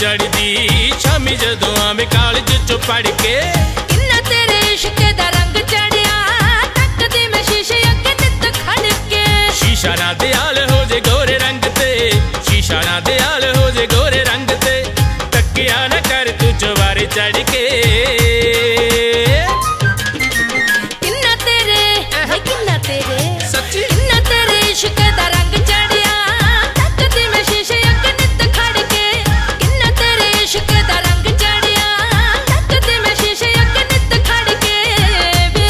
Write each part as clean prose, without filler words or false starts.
चढ़दी शामी जदों आवे कॉलेज चों पढ़ के। किन्ना तेरे इश्क दा रंग चढ़िया तकदी मैं शीशे अगे नित खड़ के। शीशा ना दयाल हो जे गोरे रंग ते, शीशा ना दयाल हो जे गोरे रंग ते, तकिया ना कर तू चवारे चढ़ के। किन्ना तेरे सच्ची किन्ना तेरे इश्क दा रंग चढ़िया तकदी मैं शीशे अगे नित खड़ के। किन्ना तेरे इश्क दा रंग चढ़िया तकदी मैं शीशे अगे नित खड़ के वे।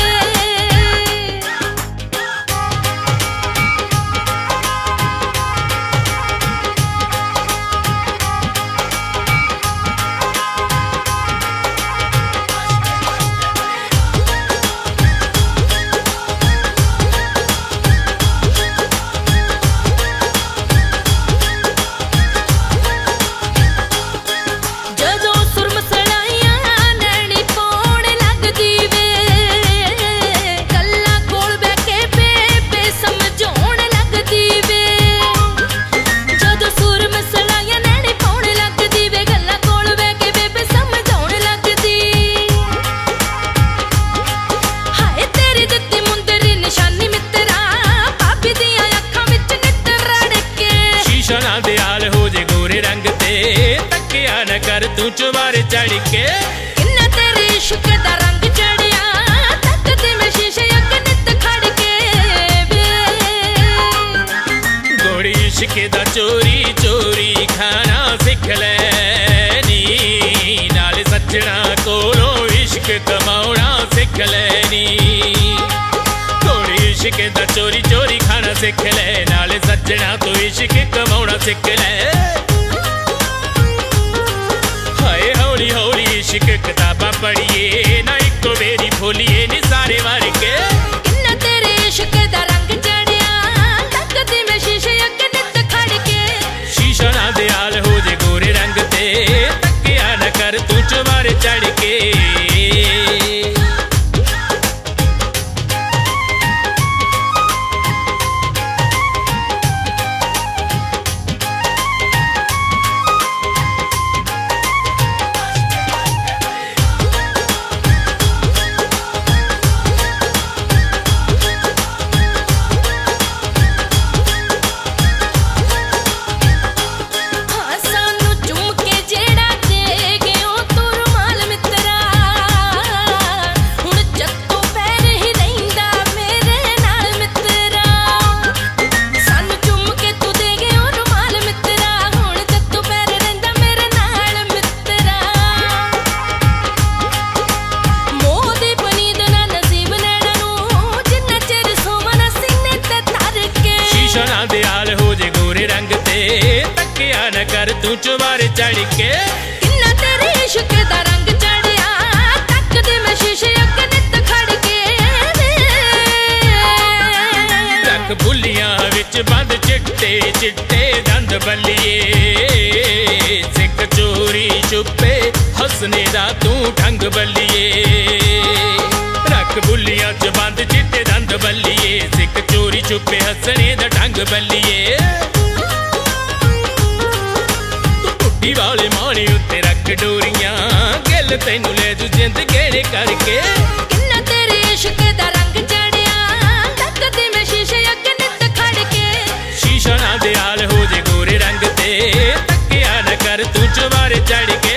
जदों सुरम सड़ाइयां नैनी पौण लगदी वे, गल्लां कोल बैठ के बेबे समझाउण लगदी वे। जदों सुरम सड़ाइयां नैनी पौण लगदी वे, गल्लां कोल बैठ के बेबे समझाउण लगदी। हाय तेरी दित्ती मुंदरी निशानी मित्तरा भाभी दियां अखां विच नित रड़ के। शीशा ना दयाल हो जे गोरे रंग ते, तकिया ना कर तू चवारे चढ़ के। किन्ना तेरे इश्क दा रंग चढ़िया तकदी मैं शीशे अगे नित खड़ के वे। गोड़ी इश्क दा चोरी चोरी खाना सिख लैनी, नाल सजना कोलों इश्क कमाउणा सिख लैनी। गोड़ी इश्क दा चोरी चोरी खाना सिख लै, नाल सजना तो इश्क कमाउणा सिख लै। हाय हौली हौली इश्क किताबां पढ़िए ना इको वेरी खोलिए नी सारे वार के। किन्ना तेरे इश्क दा रंग चढ़िया तकदी मैं शीशे अगे नित खड़ के। शीशा ना दयाल हो जे गोरे रंग ते, तकिया ना कर तू चवारे चढ़ के। हाँ सानू चुम के जेड़ा दे गयो तू रुमाल मित्तरा, हुण जत्तों पैर ही रहिंदा मेरे नाल मित्तरा। सानू चुम के तू दे गयो रुमाल मित्तरा, हुण जत्तों पैर रहिंदा मेरे नाल मित्तरा। मोह दी पनीद ना नसीब नैणा नू जिन्ना चिर सोवना सीने ते धर के। शीशा ना दयाल हो जे गोरे रंग ते, तकिया ना कर तू चवारे चढ़ के। किन्ना तेरे इश्क दा रंग चढ़िया तकदी मैं शीशे अगे नित खड़ के वे। रख बुलियां विच बंद चिट्टे चिट्टे दंद बल्लिए, सिख चोरी छुपे हसने दा तू ढंग बल्लिए। रख बुलियां च बंद चिट्टे दंद बल्लिए, सिख चोरी छुपे हसने दा ढंग बल्लिए। टुट्टी वाले माणी उत्ते रख डोरियां, गिल तैनू ले जू जिंद गेड़े करके। किन्ना तेरे इश्क दा रंग चढ़िया तकदी मैं शीशे अगे नित खड़ के। शीशा ना दयाल हो जे गोरे रंग ते, तकिया ना कर तू चवारे चढ़ के।